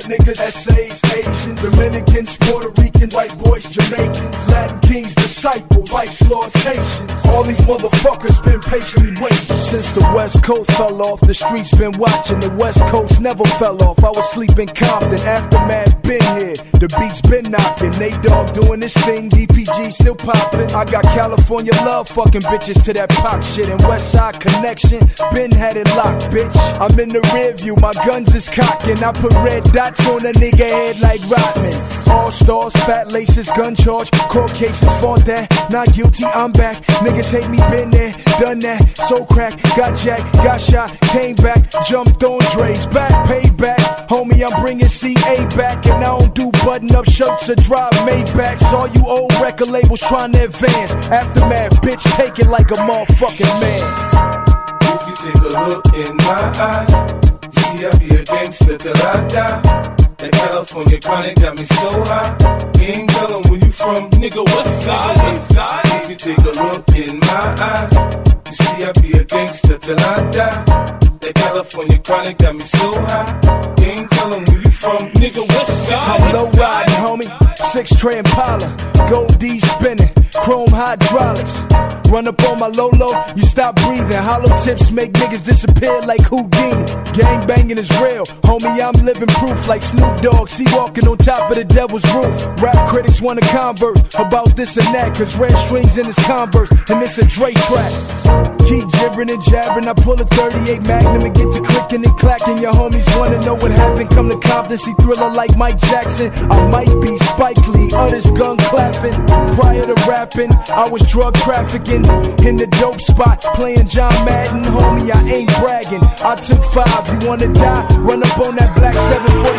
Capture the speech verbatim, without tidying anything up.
black niggas, essays, Asians, Dominicans, Puerto Ricans, white boys, Jamaicans, Latin kings, disciples, vice lords, Haitians. All these motherfuckers been patiently waiting. Since the West Coast fell off, the streets been watching. The West Coast never fell off. I was sleeping Compton, Aftermath been here. The beats been knocking. Nate Dogg doing this thing, D P G still popping. I got California love, fucking bitches to that pop shit. And West Side Connection, been had it locked, bitch. I'm in the rear view, my guns is cocking. I put red dots on a nigga head like Rodman. All stars, fat laces, gun charge, court cases, fought that. Not guilty, I'm back. Niggas hate me, been there, done that. So crack, got jacked, got shot, came back, jumped on Dre's back, payback. Homie, I'm bringing C A back, and I don't do button-up shirts or drive Maybachs. All you old record labels trying to advance. Aftermath, bitch, take it like a motherfucking man. If you take a look in my eyes, you see I be a gangster till I die. That California chronic got me so high. You ain't tellin' where you from, nigga, what side? What side? If you take a look in my eyes, you see I be a gangster till I die. That California chronic got me so high. You ain't tellin' where you from, nigga, what side? I'm low riding, homie, six tray Impala, gold D spinning, chrome hydraulics. Run up on my Lolo, you stop breathing. Hollow tips make niggas disappear like Houdini. Gang banging is real, homie, I'm living proof like Snoop Dogg. See walking on top of the devil's roof. Rap critics wanna converse about this and that, cause red strings in his Converse, and it's a Dre track. Keep jibbering and jabbering, I pull a thirty-eight Magnum and get to clicking and clacking. Your homies wanna know what happened, come to Compton, see Thriller like Mike Jackson. I might be Spike Lee, others gun clapping. Prior to rapping, I was drug trafficking. In the dope spot, playing John Madden, homie, I ain't bragging. I took five, you wanna die? Run up on that black seven